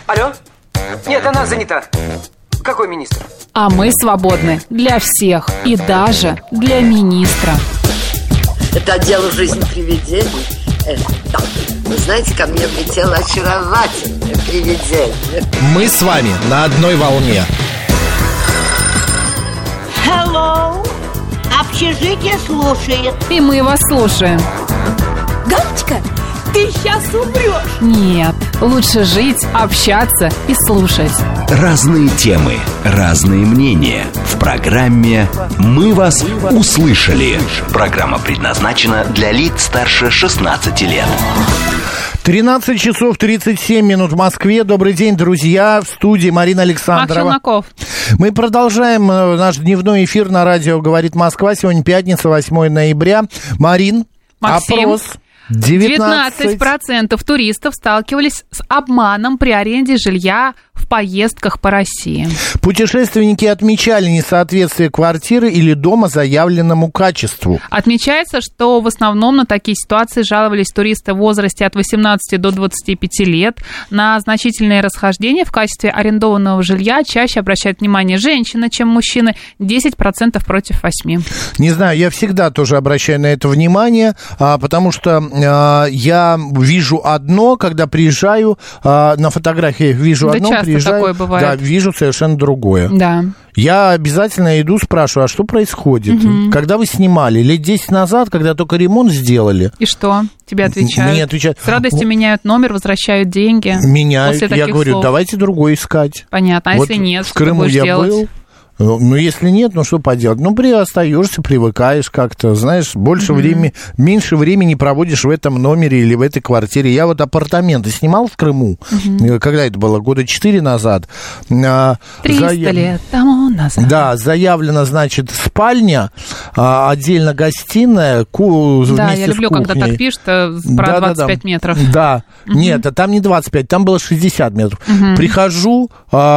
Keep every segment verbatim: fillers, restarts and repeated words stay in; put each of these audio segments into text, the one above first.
Алло? Нет, она занята. Какой министр? А мы свободны для всех и даже для министра. Это отдел «Жизнь привидений». Э, да. Вы знаете, ко мне влетело очаровательное привидение. Мы с вами на одной волне. Hello. Общежитие слушает. И мы вас слушаем. Галочка, ты сейчас умрешь. Нет, лучше жить, общаться и слушать. Разные темы, разные мнения. В программе «Мы вас услышали». Программа предназначена для лиц старше шестнадцати лет. тринадцать часов тридцать семь минут в Москве. Добрый день, друзья. В студии Марина Александрова. Мак Челноков. Мы продолжаем наш дневной эфир на радио «Говорит Москва». Сегодня пятница, восьмое ноября. Марин, Максим. Опрос. девятнадцать процентов туристов сталкивались с обманом при аренде жилья в поездках по России. Путешественники отмечали несоответствие квартиры или дома заявленному качеству. Отмечается, что в основном на такие ситуации жаловались туристы в возрасте от восемнадцати до двадцати пяти лет. На значительные расхождения в качестве арендованного жилья чаще обращают внимание женщины, чем мужчины, десять процентов против восьми процентов. Не знаю, я всегда тоже обращаю на это внимание, потому что я вижу одно, когда приезжаю, на фотографии вижу да одно, часто приезжаю, такое бывает. Да, вижу совершенно другое. Да. Я обязательно иду, спрашиваю, а что происходит? Угу. Когда вы снимали? Лет десять назад, когда только ремонт сделали. И что? Тебе отвечают? Мне отвечают. С радостью меняют номер, возвращают деньги. Меняют. Я говорю, слов. Давайте другой искать. Понятно. А вот если нет, в что Крыму ты будешь я делать? Был. Ну, если нет, ну, что поделать? Ну, при остаешься, привыкаешь как-то, знаешь, больше mm-hmm. времени, меньше времени проводишь в этом номере или в этой квартире. Я вот апартаменты снимал в Крыму, mm-hmm. когда это было, года четыре назад. триста Заяв... лет тому назад. Да, заявлена, значит, спальня, отдельно гостиная, ку... Да, вместе я люблю, с кухней. Когда так пишут, про да, двадцать пять да, метров. Да, mm-hmm. нет, а там не двадцать пять, там было шестьдесят метров. Mm-hmm. Прихожу,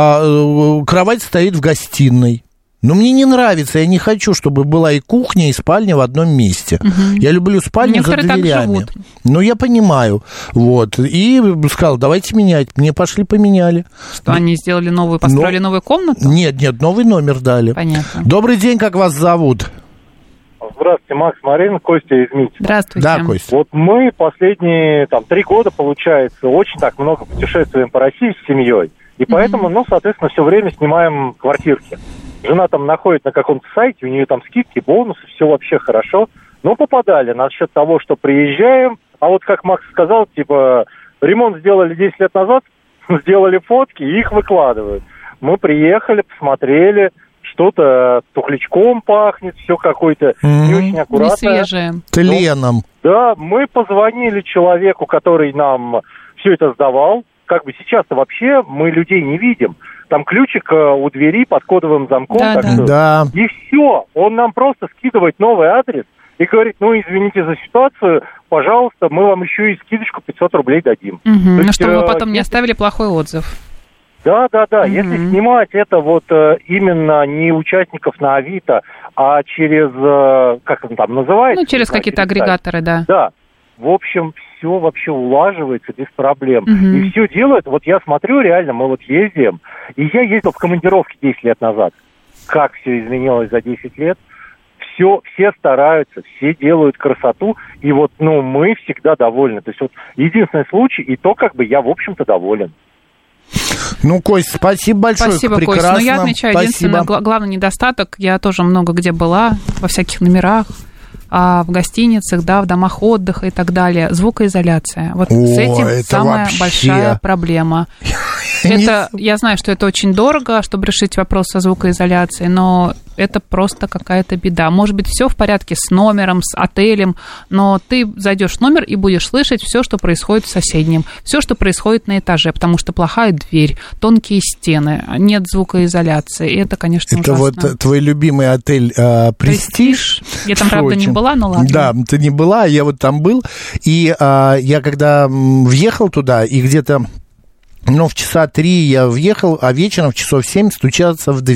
кровать стоит в гостиной. Но мне не нравится, я не хочу, чтобы была и кухня, и спальня в одном месте. Угу. Я люблю спальню Некоторые за дверями. Ну, я понимаю. Вот. И сказал, давайте менять. Мне пошли, поменяли. Что, они сделали новую, построили Но... новую комнату? Нет, нет, новый номер дали. Понятно. Добрый день, как вас зовут? Здравствуйте, Макс, Марина, Костя из Мити. Здравствуйте. Да, Костя. Вот мы последние, там, три года, получается, очень так много путешествуем по России с семьей. И поэтому, mm-hmm. ну, соответственно, все время снимаем квартирки. Жена там находит на каком-то сайте, у нее там скидки, бонусы, все вообще хорошо. Но попадали насчет того, что приезжаем, а вот как Макс сказал, типа, ремонт сделали десять лет назад, сделали фотки и их выкладывают. Мы приехали, посмотрели, что-то тухлячком пахнет, все какое-то mm-hmm. не очень аккуратно. Не свежее. Тленом. Ну, да, мы позвонили человеку, который нам все это сдавал. Как бы сейчас-то вообще мы людей не видим. Там ключик у двери под кодовым замком. Да, так да. что... да. И все. Он нам просто скидывает новый адрес и говорит, ну, извините за ситуацию, пожалуйста, мы вам еще и скидочку пятьсот рублей дадим. Угу. Ну, есть, чтобы вы потом э, не оставили плохой отзыв. Да, да, да. Угу. Если снимать это вот э, именно не участников на Авито, а через, э, как он там называется? Ну, через какие-то агрегаторы, да. Да. В общем, все вообще улаживается без проблем. Угу. И все делают, вот я смотрю, реально, мы вот ездим, и я ездил в командировке десять лет назад. Как все изменилось за десять лет. Все, все стараются, все делают красоту, и вот, ну, мы всегда довольны. То есть вот единственный случай, и то, как бы, я, в общем-то, доволен. Ну, Кость, спасибо большое. Спасибо, прекрасно. Кость. Но я отмечаю, единственный гла- главный недостаток, я тоже много где была, во всяких номерах, в гостиницах, да, в домах отдыха и так далее. Звукоизоляция. Вот О, с этим самая вообще... большая проблема. Это, я знаю, что это очень дорого, чтобы решить вопрос со звукоизоляцией, но это просто какая-то беда. Может быть, все в порядке с номером, с отелем, но ты зайдешь в номер и будешь слышать все, что происходит в соседнем, все, что происходит на этаже, потому что плохая дверь, тонкие стены, нет звукоизоляции. И это, конечно, это ужасно. Вот твой любимый отель э, «Престиж». Я там, правда, не была, но ладно. Да, ты не была, я вот там был. И э, я когда въехал туда, и где-то... Ну, в часа три я въехал, а вечером в часов семь стучаться в дверь.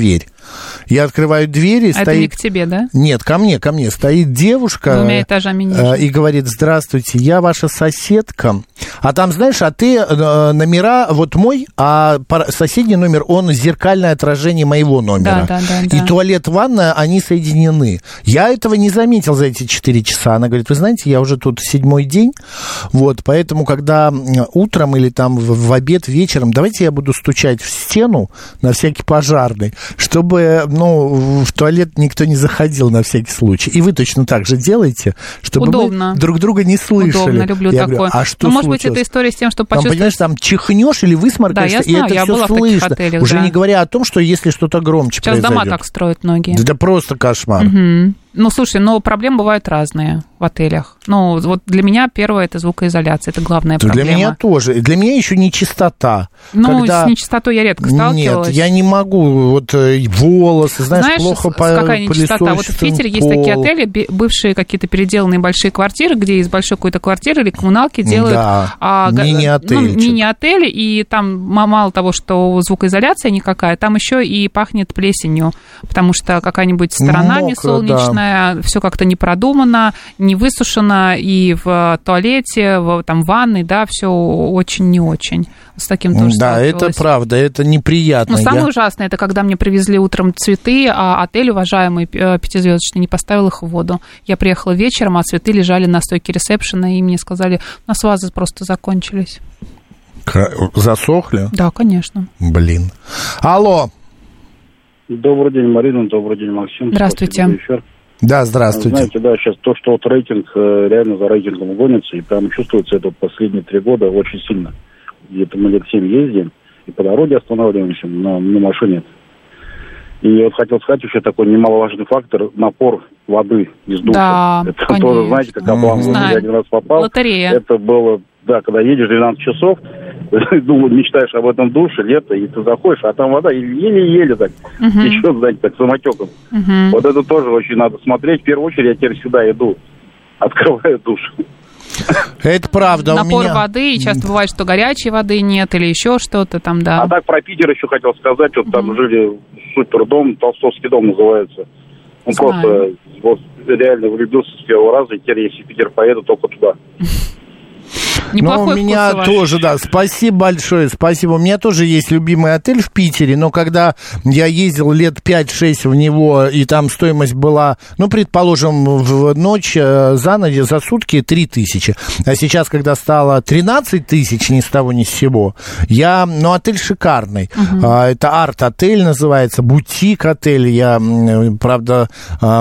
Я открываю двери, а стоит... это не к тебе, да? Нет, ко мне, ко мне. Стоит девушка... Двумя этажами ниже. Э, и говорит, здравствуйте, я ваша соседка. А там, знаешь, а ты э, номера, вот мой, а соседний номер, он зеркальное отражение моего номера. Да, да, да, и да. туалет, ванная, они соединены. Я этого не заметил за эти четыре часа. Она говорит, вы знаете, я уже тут седьмой день, вот, поэтому, когда утром или там в, в обед, вечером, давайте я буду стучать в стену на всякий пожарный, чтобы, ну, в туалет никто не заходил на всякий случай. И вы точно так же делаете, чтобы Удобно. мы друг друга не слышали. Удобно, люблю я такое. Говорю, а что ну, может быть, случилось? это история с тем, что Там, почувствовать... понимаешь, там чихнешь или высморкаешься, да, я знаю, и это я все была слышно. в таких отелях, Уже да. не говоря о том, что если что-то громче Сейчас произойдет. дома так строят многие. Да, да просто кошмар. Угу. Ну, слушай, но проблемы бывают разные в отелях. Ну, вот для меня первое – это звукоизоляция, это главная проблема. Для меня тоже. И для меня еще нечистота. Ну, когда... с нечистотой я редко сталкивалась. Нет, я не могу. Вот волосы, знаешь, знаешь плохо по какая нечистота? Вот в Питере есть такие пол. отели, бывшие какие-то переделанные большие квартиры, где из большой какой-то квартиры или коммуналки делают да, а, мини-отели. Ну, мини-отели, и там мало того, что звукоизоляция никакая, там еще и пахнет плесенью, потому что какая-нибудь сторона Мокро, не солнечная, да. Все как-то не продумано, не высушено, и в туалете, в там, ванной, да, все очень не очень. С таким тоже Да, это правда, это неприятно. Но самое Я... ужасное, это когда мне привезли утром цветы, а отель, уважаемый, пятизвездочный, не поставил их в воду. Я приехала вечером, а цветы лежали на стойке ресепшена, и мне сказали, у нас вазы просто закончились. Засохли? Да, конечно. Блин. Алло. Добрый день, Марина, добрый день, Максим. Здравствуйте. Да, здравствуйте. Знаете, да, сейчас то, что вот рейтинг реально за рейтингом гонится, и прям чувствуется это последние три года очень сильно. Где-то мы лет семь ездим, и по дороге останавливаемся на, на машине. И я вот хотел сказать еще такой немаловажный фактор – напор воды из душа. Да, это конечно. тоже, знаете, как Обама, я один раз попал. Лотерея. Это было, да, когда едешь двенадцать часов, думаю, мечтаешь об этом душе, лето, и ты заходишь, а там вода еле-еле так uh-huh. течет, знаете, так самотеком. Uh-huh. Вот это тоже очень надо смотреть. В первую очередь я теперь сюда иду, открываю душ. Это правда. Напор у меня... воды, и часто бывает, что горячей воды нет или еще что-то там, да. А так про Питер еще хотел сказать, вот там uh-huh. жили супердом, Толстовский дом называется. Он Знаю. просто вот реально влюбился с первого раза, и теперь, если в Питер поеду, только туда. Неплохой ну, у меня вкус тоже, да, спасибо большое, спасибо. У меня тоже есть любимый отель в Питере, но когда я ездил лет пять-шесть в него, и там стоимость была, ну, предположим, в ночь, за ночь, за сутки три тысячи, а сейчас, когда стало тринадцать тысяч ни с того ни с сего, я, ну, отель шикарный. Uh-huh. А, это арт-отель называется, бутик-отель. Я, правда,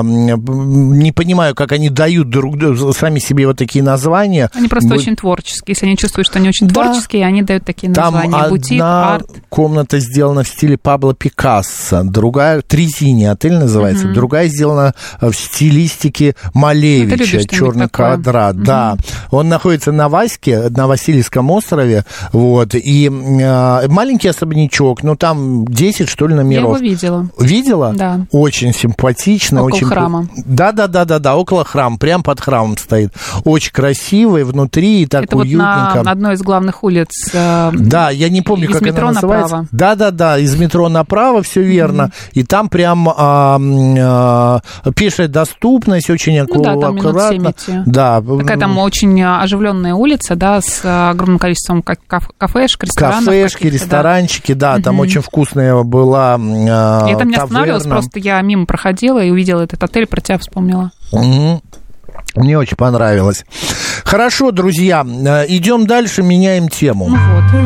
не понимаю, как они дают друг сами себе вот такие названия. Они просто Бу... очень творческие. Если они чувствуют, что они очень да. творческие, они дают такие названия. Там Бутик, одна арт. комната сделана в стиле Пабло Пикассо, другая, Трезини отель называется, угу. другая сделана в стилистике Малевича, «Черный квадрат». Угу. Да, он находится на Ваське, на Васильевском острове, вот, и э, маленький особнячок, ну, там десять, что ли, номеров. Я его видела. Видела? Да. Очень симпатично. Около очень... храма. Да-да-да-да, около храма, прям под храмом стоит. Очень красивый, внутри, и так это уютненько. Вот на одной из главных улиц. Э, да, я не помню, как она называется. Направо. Да-да-да, из метро направо, все верно. Mm-hmm. И там прям а, а, пешая доступность, очень ну, да, там аккуратно. Да, такая там очень оживленная улица, да, с огромным количеством кафешек, ресторанов. Кафешки, ресторанчики, да, да mm-hmm. там очень вкусная была а, я там не останавливалась, просто я мимо проходила и увидела этот отель, про тебя вспомнила. Mm-hmm. Мне очень понравилось. Хорошо, друзья, идем дальше, меняем тему. Ну вот.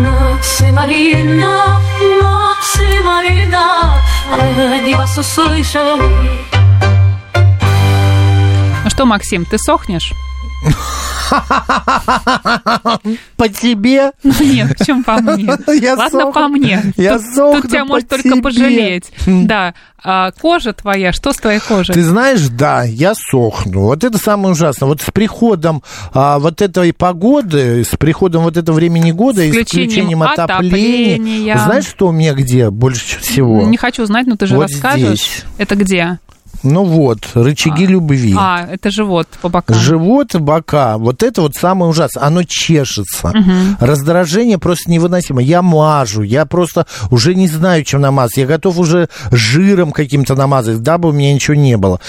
Ну что, Максим, ты сохнешь? По тебе? Ну нет, почему по мне? Я Ладно, сохну. по мне. Я тут, сохну тут тебя по может тебе. только пожалеть. Да. А кожа твоя, что с твоей кожей? Ты знаешь, да, я сохну. Вот это самое ужасное. Вот с приходом а, вот этой погоды, с приходом вот этого времени года, и с включением отопления. отопления. Знаешь, что у меня где больше всего? Не хочу знать, но ты же вот расскажешь. Здесь. Это где? Ну вот, рычаги а, любви. А, это живот по бокам. Живот, бока. Вот это вот самое ужасное. Оно чешется. Угу. Раздражение просто невыносимо. Я мажу, я просто уже не знаю, чем намазать. Я готов уже жиром каким-то намазать, дабы у меня ничего не было.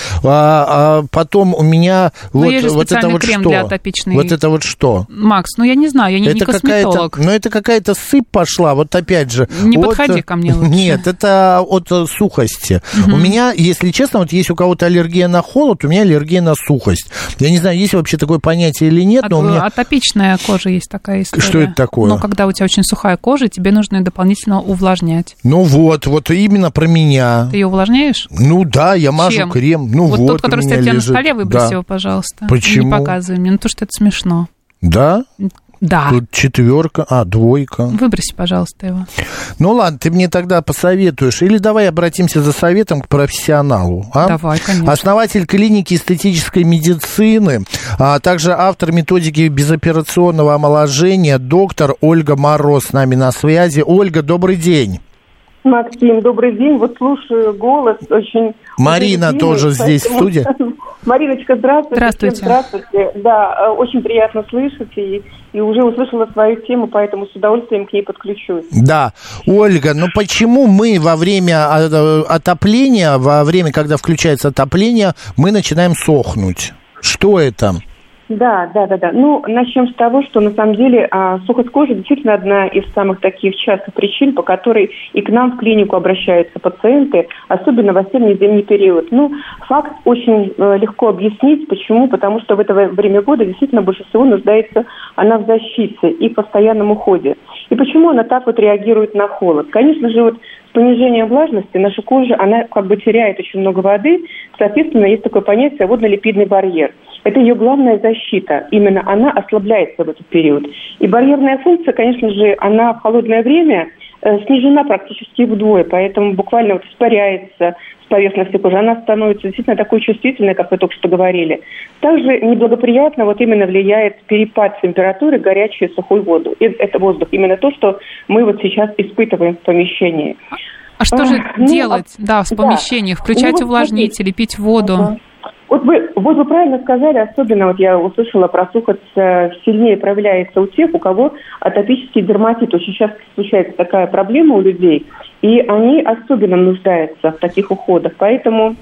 А, а потом у меня ну, вот, есть же вот это вот крем что? Для атопичной... Вот это вот что? Макс, ну я не знаю, я не, это не косметолог. Ну это какая-то сыпь пошла, вот опять же. Не от... подходи ко мне лучше. Нет, это от сухости. Угу. У меня, если честно, вот есть у кого-то аллергия на холод, у меня аллергия на сухость. Я не знаю, есть вообще такое понятие или нет, От, но у меня... Атопичная кожа есть такая история. Что это такое? Ну, когда у тебя очень сухая кожа, тебе нужно ее дополнительно увлажнять. Ну вот, вот именно про меня. Ты ее увлажняешь? Ну да, я мажу Чем? крем. Ну вот, вот тот, который стоит у тебя на столе, выбрось да. его, пожалуйста. Почему? Не показывай мне, ну то, что это смешно. Да? Да. Тут четверка, а, двойка. Выброси, пожалуйста, его. Ну ладно, ты мне тогда посоветуешь. Или давай обратимся за советом к профессионалу. А? Давай, конечно. Основатель клиники эстетической медицины, а также автор методики безоперационного омоложения, доктор Ольга Мороз с нами на связи. Ольга, добрый день. Максим, добрый день. Вот слушаю голос очень... Марина очень тоже поэтому... здесь в студии. Мариночка, здравствуйте. Здравствуйте. Всем здравствуйте. Да, очень приятно слышать, и, и уже услышала свою тему, поэтому с удовольствием к ней подключусь. Да. Ольга, ну почему мы во время отопления, во время, когда включается отопление, мы начинаем сохнуть? Что это? Да, да, да, да. Ну, начнем с того, что на самом деле а, сухость кожи действительно одна из самых таких частых причин, по которой и к нам в клинику обращаются пациенты, особенно в осенне-зимний период. Ну, факт очень э, легко объяснить. Почему? Потому что в это время года действительно больше всего нуждается она в защите и постоянном уходе. И почему она так вот реагирует на холод? Конечно же, вот с понижением влажности наша кожа, она как бы теряет очень много воды, соответственно, есть такое понятие водно-липидный барьер. Это ее главная защита. Именно она ослабляется в этот период. И барьерная функция, конечно же, она в холодное время э, снижена практически вдвое, поэтому буквально вот испаряется с поверхности кожи. Она становится действительно такой чувствительной, как вы только что говорили. Также неблагоприятно вот именно влияет перепад температуры, горячий и сухой воздух. И это воздух. Именно то, что мы вот сейчас испытываем в помещении. А что же а, делать, ну, да, в помещении? Да. Включать ну, увлажнитель, вот, пить воду? Ага. Вот вы, вот вы правильно сказали, особенно вот я услышала про сухость сильнее проявляется у тех, у кого атопический дерматит. Очень часто случается такая проблема у людей, и они особенно нуждаются в таких уходах. Поэтому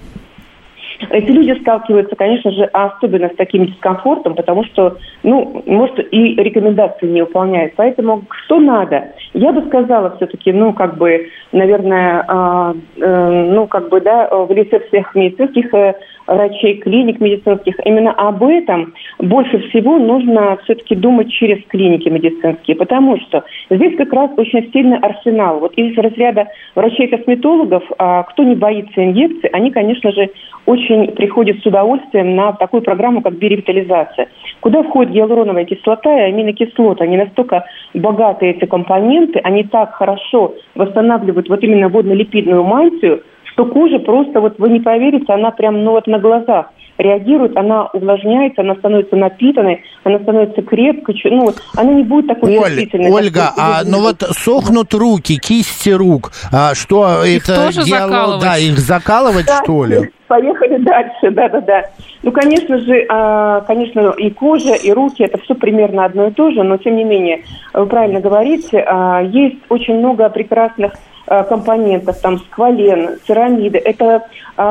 эти люди сталкиваются, конечно же, особенно с таким дискомфортом, потому что, ну, может, и рекомендации не выполняют. Поэтому что надо? Я бы сказала все-таки, ну, как бы, наверное, э, э, ну, как бы, да, в лице всех медицинских э, врачей, клиник медицинских, именно об этом больше всего нужно все-таки думать через клиники медицинские, потому что здесь как раз очень сильный арсенал. Вот из разряда врачей-косметологов, а, кто не боится инъекций, они, конечно же, очень приходят с удовольствием на такую программу, как биоревитализация, куда входит гиалуроновая кислота и аминокислоты. Они настолько богаты, эти компоненты, они так хорошо восстанавливают вот именно водно-липидную мантию, что кожа просто, вот вы не поверите, она прям, ну вот на глазах реагирует, она увлажняется, она становится напитанной, она становится крепкой, ну вот, она не будет такой Оль, чувствительной. Ольга, а ну вот сохнут руки, кисти рук, а что их это? Тоже гиалу... закалывать? Да, их закалывать, да, что ли? Поехали дальше, да-да-да. Ну, конечно же, конечно, и кожа, и руки, это все примерно одно и то же, но, тем не менее, вы правильно говорите, есть очень много прекрасных компонентов, там, сквален, церамиды. Это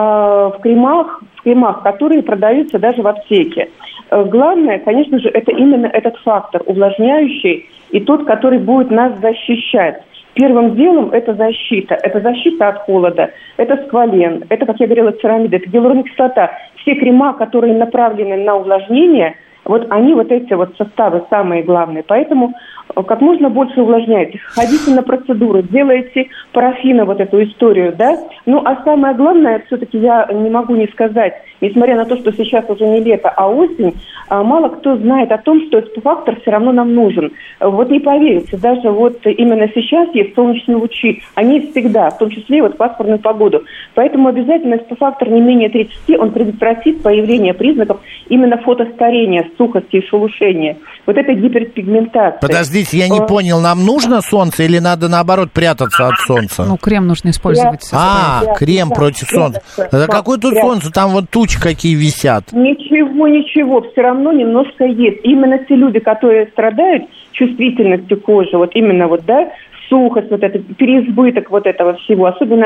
в кремах, в кремах, которые продаются даже в аптеке. Главное, конечно же, это именно этот фактор увлажняющий и тот, который будет нас защищать. Первым делом это защита. Это защита от холода, это сквален, это, как я говорила, церамиды, это гиалуроновая кислота. Все крема, которые направлены на увлажнение, вот они, вот эти вот составы самые главные. Поэтому как можно больше увлажняйте. Ходите на процедуры, делайте парафина вот эту историю, да. Ну, а самое главное, все-таки я не могу не сказать, несмотря на то, что сейчас уже не лето, а осень, мало кто знает о том, что эс пэ эф-фактор все равно нам нужен. Вот не поверите, даже вот именно сейчас есть солнечные лучи, они всегда, в том числе вот в пасмурную погоду. Поэтому обязательно эс пэ эф-фактор не менее тридцати, он предотвратит появление признаков именно фотостарения, сухости и шелушения. Вот это гиперпигментация. Подождите, я не понял, нам нужно солнце или надо, наоборот, прятаться от солнца? Ну, крем нужно использовать. А, А, Рядышком, крем да, против солнца. рядышком, Да какое тут рядышком. солнце? Там вот тучи какие висят. Ничего, ничего, все равно немножко есть. Именно те люди, которые страдают чувствительностью кожи, вот именно вот, да, сухость, вот это, переизбыток вот этого всего, особенно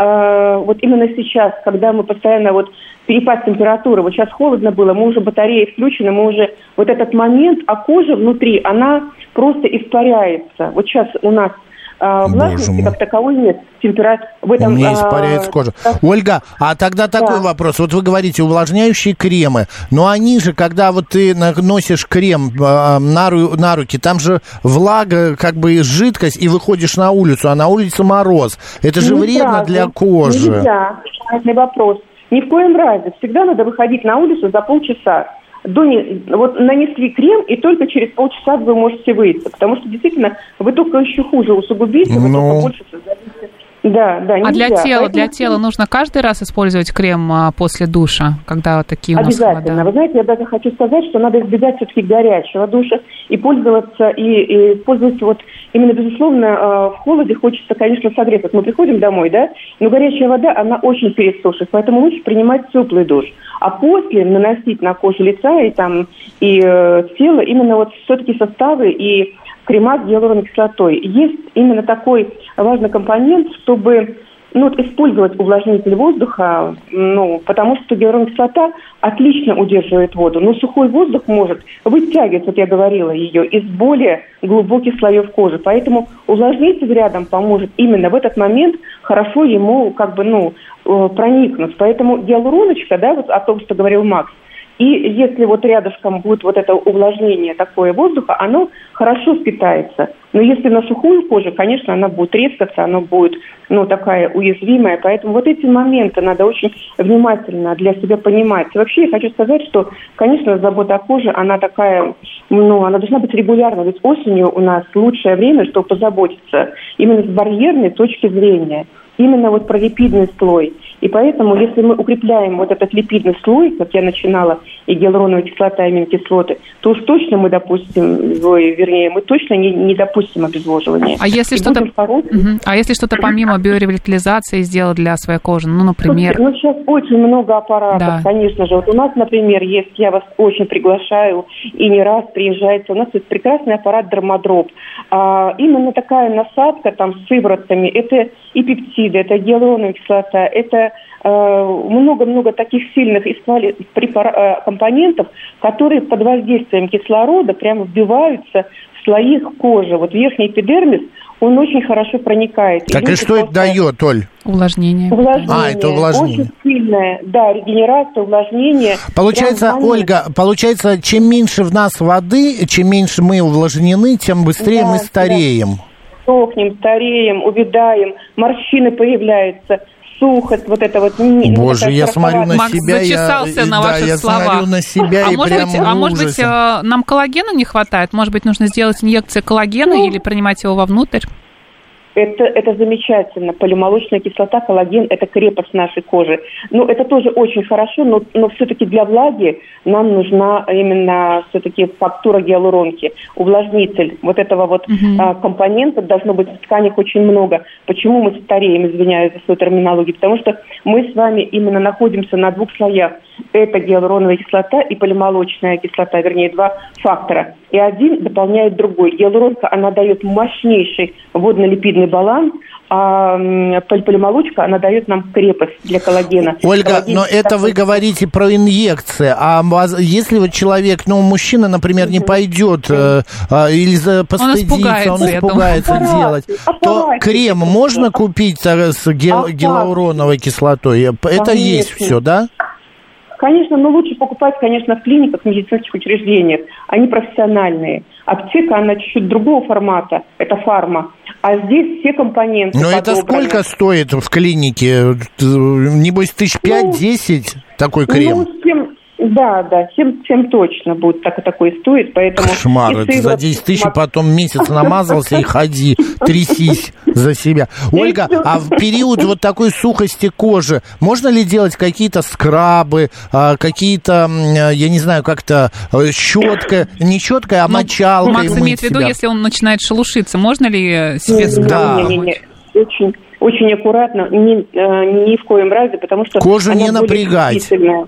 э, вот именно сейчас, когда мы постоянно вот перепад температуры, вот сейчас холодно было, мы уже батареи включены, мы уже вот этот момент, а кожа внутри, она просто испаряется. Вот сейчас у нас э, влажности как таковой нет. Температура в этом, У меня испаряется э, кожа. да. Ольга, а тогда такой Да. вопрос. Вот вы говорите, увлажняющие кремы, но они же, когда вот ты наносишь крем э, на, ру- на руки, там же влага, как бы жидкость, и выходишь на улицу, а на улице мороз. Это же Не вредно сразу. для кожи. Нельзя. Важный вопрос. Ни в коем разе. Всегда надо выходить на улицу за полчаса. До не... Вот нанесли крем, и только через полчаса вы можете выйти. Потому что действительно вы только еще хуже усугубите, вы Ну. только больше создадите. Да, да, нельзя. А для тела, Поэтому для тела нужно каждый раз использовать крем а, после душа, когда вот такие у нас обязательно. холода? Вы знаете, я даже хочу сказать, что надо избегать все-таки горячего душа и пользоваться, и, и пользоваться вот именно, безусловно, э, в холоде хочется, конечно, согреться. Вот мы приходим домой, да, но горячая вода, она очень пересушит, поэтому лучше принимать теплый душ. А после наносить на кожу лица и там, и э, тела именно вот все-таки составы и крема с гиалуроновой кислотой. Есть именно такой важный компонент, чтобы ну, вот использовать увлажнитель воздуха, ну, потому что гиалуроновая кислота отлично удерживает воду, но сухой воздух может вытягивать, вот я говорила, ее из более глубоких слоев кожи. Поэтому увлажнитель рядом поможет именно в этот момент хорошо ему как бы, ну, проникнуть. Поэтому гиалуроночка, да, вот о том, что говорил Макс, и если вот рядышком будет вот это увлажнение такое воздуха, оно хорошо впитается. Но если на сухую кожу, конечно, она будет трескаться, она будет, ну, такая уязвимая. Поэтому вот эти моменты надо очень внимательно для себя понимать. И вообще я хочу сказать, что, конечно, забота о коже, она такая, ну, она должна быть регулярной. Ведь осенью у нас лучшее время, чтобы позаботиться именно с барьерной точки зрения. Именно вот про липидный слой. И поэтому, если мы укрепляем вот этот липидный слой, как я начинала, и гиалуроновая кислота, и аминокислоты, то уж точно мы допустим, вернее, мы точно не, не допустим обезвоживания. А если и что-то, угу. а если что-то помимо биоревитализации сделать для своей кожи, ну, например... Ну, сейчас очень много аппаратов, да. Конечно же. Вот у нас, например, есть, я вас очень приглашаю, и не раз приезжайте, у нас есть прекрасный аппарат Дермодроп. А, именно такая насадка там с сыворотками, это и пептиды, это гиалуроновая кислота, это много-много э, таких сильных препар... компонентов, которые под воздействием кислорода прямо вбиваются в слои кожи. Вот верхний эпидермис, он очень хорошо проникает. Так и, и что это дает, Оль? Увлажнение. Увлажнение. А, это увлажнение. Очень сильное, да, регенерация, увлажнение. Получается, Прям, Ольга, получается, чем меньше в нас воды, чем меньше мы увлажнены, тем быстрее да, мы стареем. Да. Сохнем, стареем, увядаем, морщины появляются, сухость, вот это вот... Боже, я смотрю на Макс себя, зачесался я, на да, ваши я слова. смотрю на себя а и может прям быть, А может быть, нам коллагена не хватает? Может быть, нужно сделать инъекцию коллагена ну, или принимать его вовнутрь? Это, это замечательно. Полимолочная кислота, коллаген – это крепость нашей кожи. Ну, это тоже очень хорошо, но, но все-таки для влаги нам нужна именно все-таки фактура гиалуронки, увлажнитель. Вот этого вот uh-huh. а, компонента должно быть в тканях очень много. Почему мы стареем, извиняюсь за свою терминологию? Потому что мы с вами именно находимся на двух слоях. Это гиалуроновая кислота и полимолочная кислота, вернее, два фактора. И один дополняет другой. Гиалуронка, она дает мощнейший водно-липидный баланс, а полимолочка, она дает нам крепость для коллагена. Ольга, Коллаген, но это вы говорите про инъекции, а если вот человек, ну, мужчина, например, не пойдет э, э, или постыдится, он испугается, он испугается делать, то крем можно купить с гиалуроновой кислотой? Это есть все, да? Конечно, но лучше покупать, конечно, в клиниках, в медицинских учреждениях. Они профессиональные. Аптека, она чуть-чуть другого формата. Это фарма. А здесь все компоненты Но это сколько стоит в клинике? Небось, тысяч пять-десять такой крем? Ну, семь, да, да, семь точно будет так и такой стоит. Поэтому кошмар, это за десять тысяч потом месяц намазался и ходи, трясись за себя. Ольга, а в период вот такой сухости кожи можно ли делать какие-то скрабы, какие-то, я не знаю, как-то щетка, не щетка, а мочалкой? Макс имеет в виду, если он начинает шелушиться, можно ли себе скраб? Не-не-не, очень... очень аккуратно, ни, э, ни в коем разе, потому что... Кожу не напрягать.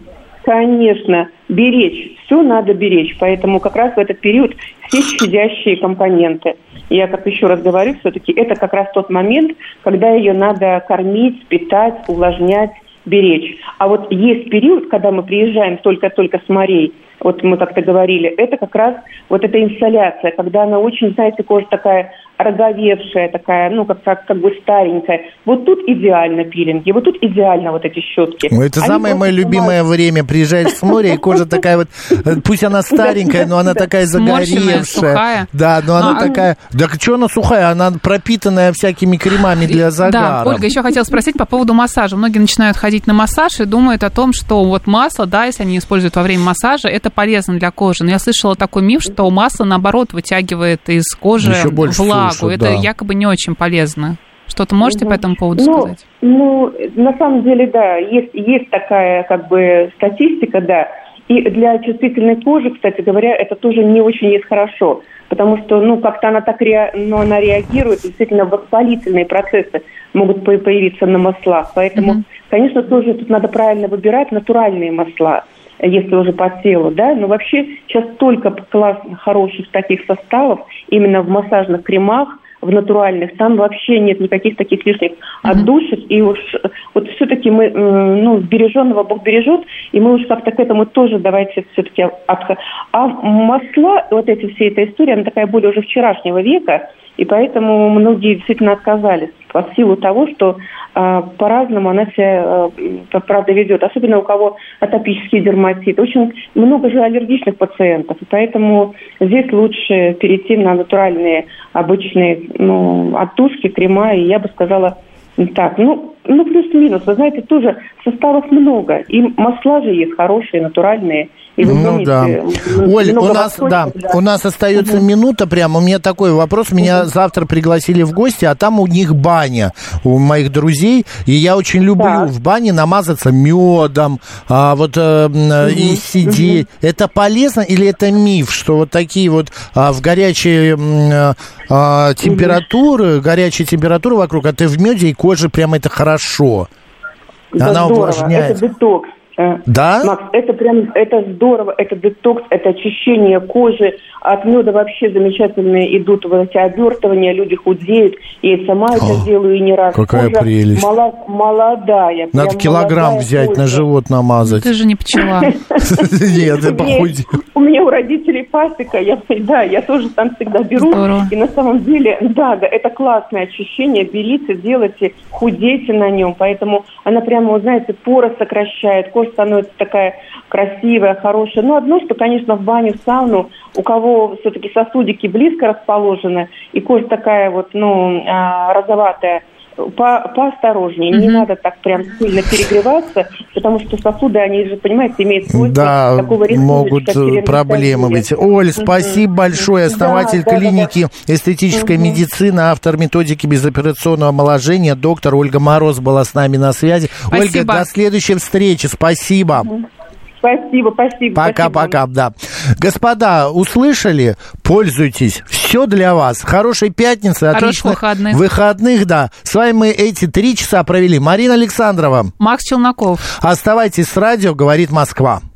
Конечно, беречь, все надо беречь, поэтому как раз в этот период все щадящие компоненты. Я, как еще раз говорю, все-таки это как раз тот момент, когда ее надо кормить, питать, увлажнять, беречь. А вот есть период, когда мы приезжаем только-только с морей, вот мы как-то говорили, это как раз вот эта инсоляция, когда она очень, знаете, кожа такая роговевшая, такая, ну, как, как, как бы старенькая. Вот тут идеально пилинги, вот тут идеально вот эти щетки. Ну, это Они самое мое любимое мать. время. Приезжаешь с моря, и кожа такая вот, пусть она старенькая, но она такая загоревшая. Сухая. Да, но она такая... Да что она сухая? Она пропитанная всякими кремами для загара. Да, Ольга, еще хотела спросить по поводу массажа. Многие начинают ходить на массаж и думают о том, что вот масло, да, если они используют во время массажа, это полезно для кожи. Но я слышала такой миф, что масло, наоборот, вытягивает из кожи влагу. Слушай, это да. якобы не очень полезно. Что-то можете угу. по этому поводу ну, сказать? Ну, на самом деле, да, есть, есть такая как бы статистика, да. И для чувствительной кожи, кстати говоря, это тоже не очень есть хорошо. Потому что, ну, как-то она так ре... но она реагирует, действительно, воспалительные процессы могут появиться на маслах. Поэтому, угу. конечно, тоже тут надо правильно выбирать натуральные масла, если уже по телу, да, но вообще сейчас столько классных, хороших таких составов именно в массажных кремах, в натуральных, там вообще нет никаких таких лишних отдушек, mm-hmm. и уж вот все-таки мы, ну, береженного Бог бережет, и мы уж как-то к этому тоже давайте все-таки отходим. А масла, вот эти все эта история, она такая более уже вчерашнего века, и поэтому многие действительно отказались по силу того, что э, по-разному она себя, э, правда, ведет. Особенно у кого атопический дерматит. Очень много же аллергичных пациентов. И поэтому здесь лучше перейти на натуральные, обычные, ну, оттушки, крема. И я бы сказала так, ну, ну плюс-минус. Вы знаете, тоже составов много. И масла же есть хорошие, натуральные. И вы ну помните, да. Оль, у нас, да, да. у нас остается угу. минута прямо. У меня такой вопрос. Меня угу. завтра пригласили в гости, а там у них баня у моих друзей. И я очень люблю да. в бане намазаться медом, а, вот э, угу. и сидеть. Угу. Это полезно или это миф, что вот такие вот а, в горячие а, температуры, угу. горячие температуры вокруг, а ты в меде и коже прям это хорошо. Да, она здорово. увлажняет. Это детокс. Да? Макс, это прям, это здорово, это детокс, это очищение кожи. От меда вообще замечательные идут вот эти обертывания, люди худеют. Я и сама О, это делаю, и не раз. Какая кожа прелесть. Молод, молодая. Надо килограмм взять, кожа. На живот намазать. Ты же не пчела. Нет, ты похудел. У меня у родителей пасека, я, да, я тоже там всегда беру. Здорово. И на самом деле, да, да, это классное очищение. Берите, делайте, худейте на нем. Поэтому она прямо, вот, знаете, поры сокращает, кожа становится такая красивая, хорошая. Ну, одно, что, конечно, в баню, в сауну, у кого все-таки сосудики близко расположены, и кожа такая вот, ну, розоватая, по, поосторожнее, mm-hmm. не надо так прям сильно перегреваться, потому что сосуды, они же, понимаете, имеют свойство да, такого могут проблемы быть. Оль, спасибо mm-hmm. большое, основатель да, клиники да, да. эстетической mm-hmm. медицины, автор методики безоперационного омоложения, доктор Ольга Мороз была с нами на связи. Спасибо. Ольга, до следующей встречи, спасибо. Mm-hmm. Спасибо, спасибо. Пока-пока, да. Господа, услышали? Пользуйтесь. Все для вас. Хорошей пятницы, отличных выходных. выходных, да. С вами мы эти три часа провели. Марина Александрова. Макс Челноков. Оставайтесь с радио, говорит Москва.